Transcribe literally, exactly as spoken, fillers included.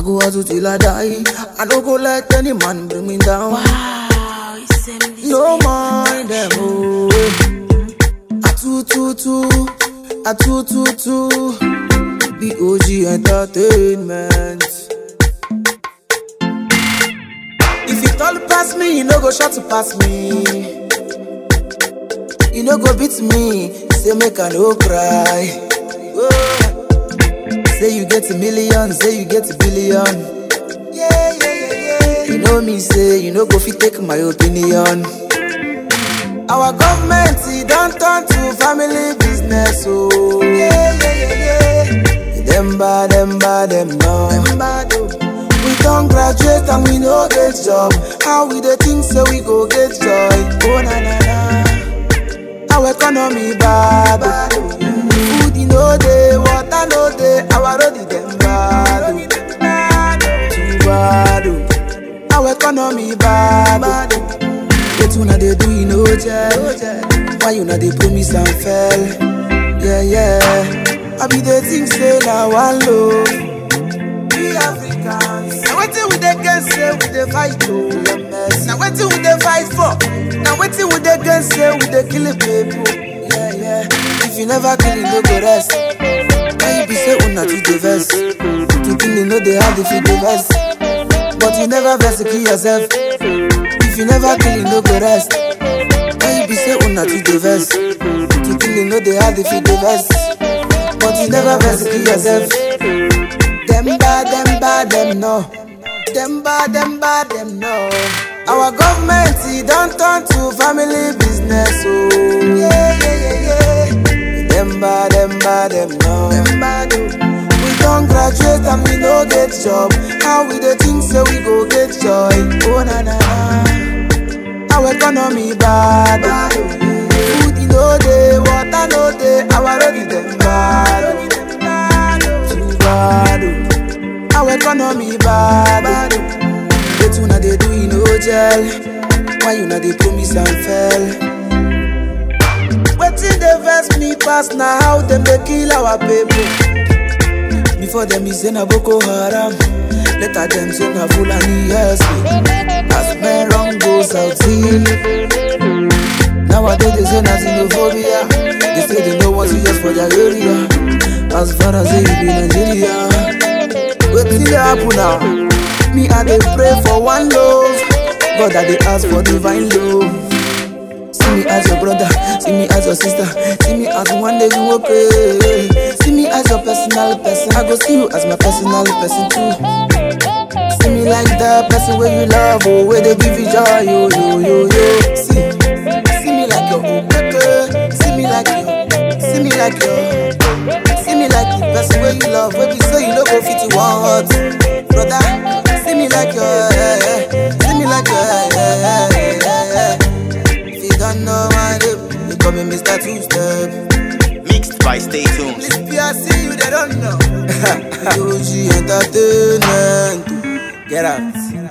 I go hustle till I die. I don't go let any man bring me down. Wow, you send this No thing. mind them, oh. A two two two, a two two two. B O G Entertainment. If you all pass me, you no go shot to pass me. You no go beat me, say make I no cry. Oh. Say you get a million, say you get a billion. Yeah, yeah, yeah, yeah. You know me, say you no go fit take my opinion. Our government, it don't turn to family business, oh. Yeah, yeah, yeah, yeah. Them bad, them bad, them no. Them bad, oh. We don't graduate and we no get job. How we the think so we go get joy? Oh na na na. Our economy bad, bad oh. Food in no day, water no day. Our road is them bad, oh. Too bad, oh. Our economy bad, bad oh. What you know they do you know jail? Why you know they promise and fail? Yeah yeah. I be the thing say now one love. We Africans. Now what we they can say we they fight to the mess. Now what we they fight for? Now what we they can say we they kill people? Yeah yeah. If you never kill it, no go rest. Why you be say una to the verse? To kill you know they have the fit the verse. But you never verse to kill yourself. If you never kill it, no go rest. Why you be say una to the verse? To kill you know they have the fit the verse. But you never verse to kill yourself. Them bad, them bad, them no. Them bad, them bad, them no. Our government, it don't turn to family business, oh. Yeah, yeah, yeah, yeah. Them bad, them bad, them no. Them bad, oh. We don't graduate and we no get job. How we the think so we go get joy? Oh na na na. Our economy bad, bad oh. Food in no day, water no day. Our road is them bad, oh. Too bad, oh. Our economy bad, bad oh. What you know they do you know jail? Why you know they promise and fail? Waiting they verse me pass now how them they kill our people. Before them is in a Boko Haram. Later them say na Fulani yes. As men wrong goes out see. Nowadays they say na xenophobia. They say they know what's yes for their area. As far as they be Nigeria. Wait till they happen now. Me and they pray for one love. God that they ask for divine love. See me as your brother, see me as your sister. See me as one day you okay. See me as your personal person. I go see you as my personal person too. See me like that person where you love, oh, where they give you joy, yo, yo, yo, yo. See, see me like your own baby. See me like you, see me like you. See me like the person where you love, where you say you don't go fit you want, brother. See me like you, see me like you. If you don't know my name, you call me Mister Two Step. Mixed by Stay Tuned. This P I C you they don't know. B O G Entertainment. Get out.